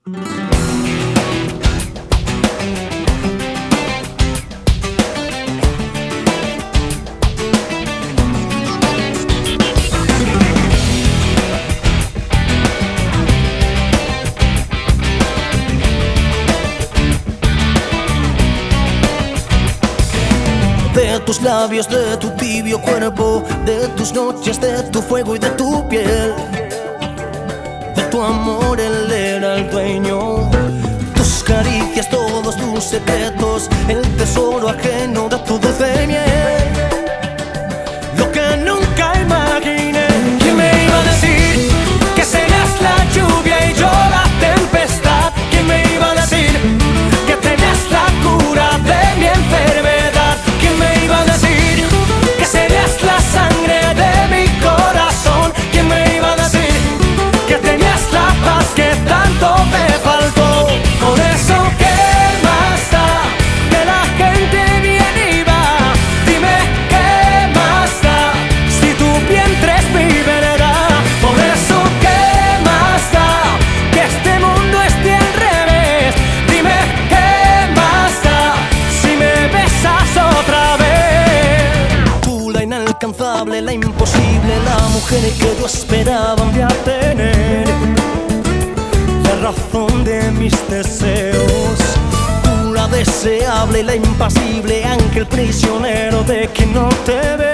De tus labios, de tu tibio cuerpo, de tus noches, de tu fuego y de tu piel. De tu amor él era el dueño. Tus caricias, todos tus secretos, el tesoro ajeno de tu dulce miel. Lo que nunca imaginé. ¿Quién me iba a decir que serías la lluvia y yo la tempestad? ¿Quién me iba a decir que tenías la cura de mi enfermedad? ¿Quién me iba a decir que serías la sangre de mi corazón? ¿Quién me iba a decir que tenías la paz que tanto me faltó? Por eso, ¿qué más da que la gente viene y va? Dime, ¿qué más da si tu vientre es mi verdad? Por eso, ¿qué más da que este mundo esté al revés? Dime, ¿qué más da si me besas otra vez? Tú, la inalcanzable, la imposible, la mujer que yo esperaba un día tener, la razón de mis deseos. Tú, la deseable, la impasible, ángel prisionero de quien no te ve.